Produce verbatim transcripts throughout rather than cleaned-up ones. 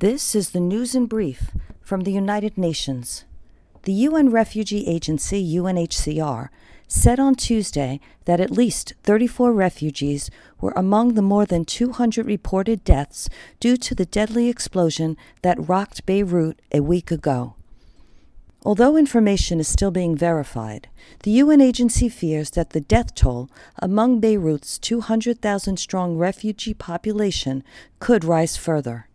This is the news in brief from the United Nations. The U N Refugee Agency, U N H C R, said on Tuesday that at least thirty-four refugees were among the more than two hundred reported deaths due to the deadly explosion that rocked Beirut a week ago. Although information is still being verified, the U N agency fears that the death toll among Beirut's two hundred thousand strong refugee population could rise further.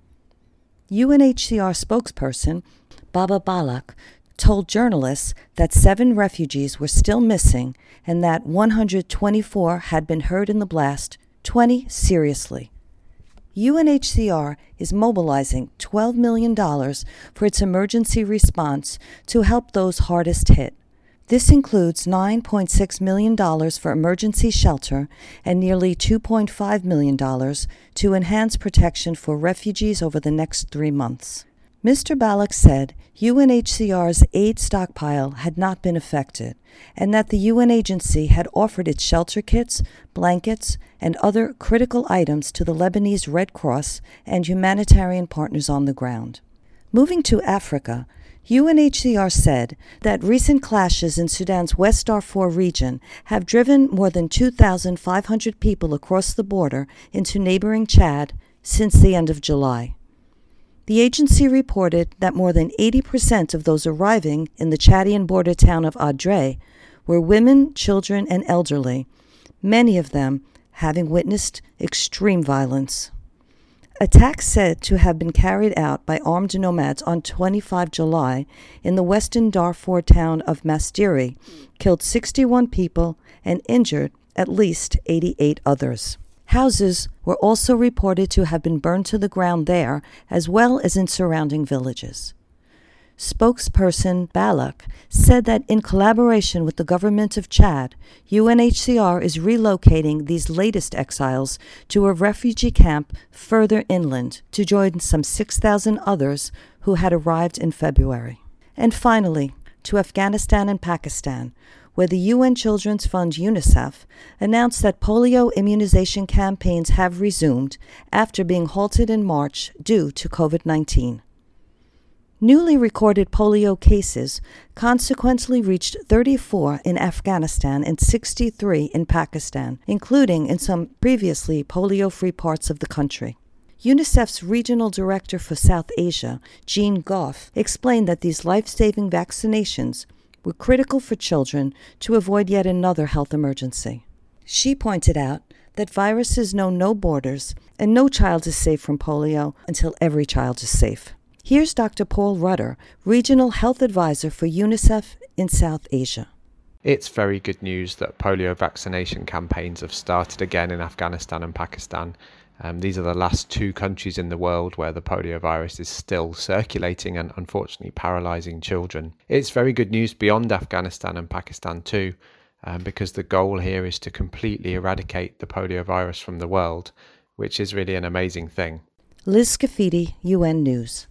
U N H C R spokesperson Baba Balak told journalists that seven refugees were still missing and that one hundred twenty-four had been hurt in the blast, twenty seriously. U N H C R is mobilizing twelve million dollars for its emergency response to help those hardest hit. This includes nine point six million dollars for emergency shelter and nearly two point five million dollars to enhance protection for refugees over the next three months. Mister Balak said U N H C R's aid stockpile had not been affected and that the U N agency had offered its shelter kits, blankets, and other critical items to the Lebanese Red Cross and humanitarian partners on the ground. Moving to Africa, U N H C R said that recent clashes in Sudan's West Darfur region have driven more than two thousand five hundred people across the border into neighboring Chad since the end of July. The agency reported that more than eighty percent of those arriving in the Chadian border town of Adre were women, children, and elderly, many of them having witnessed extreme violence. Attacks said to have been carried out by armed nomads on the twenty-fifth of July in the western Darfur town of Mastiri killed sixty-one people and injured at least eighty-eight others. Houses were also reported to have been burned to the ground there, as well as in surrounding villages. Spokesperson Balak said that in collaboration with the government of Chad, U N H C R is relocating these latest exiles to a refugee camp further inland to join some six thousand others who had arrived in February. And finally, to Afghanistan and Pakistan, where the U N Children's Fund UNICEF announced that polio immunization campaigns have resumed after being halted in March due to COVID nineteen. Newly recorded polio cases consequently reached thirty-four in Afghanistan and sixty-three in Pakistan, including in some previously polio-free parts of the country. UNICEF's regional director for South Asia, Jean Goff, explained that these life-saving vaccinations were critical for children to avoid yet another health emergency. She pointed out that viruses know no borders and no child is safe from polio until every child is safe. Here's Doctor Paul Rudder, Regional Health Advisor for UNICEF in South Asia. It's very good news that polio vaccination campaigns have started again in Afghanistan and Pakistan. Um, these are the last two countries in the world where the polio virus is still circulating and unfortunately paralysing children. It's very good news beyond Afghanistan and Pakistan too, um, because the goal here is to completely eradicate the polio virus from the world, which is really an amazing thing. Liz Scafidi, U N News.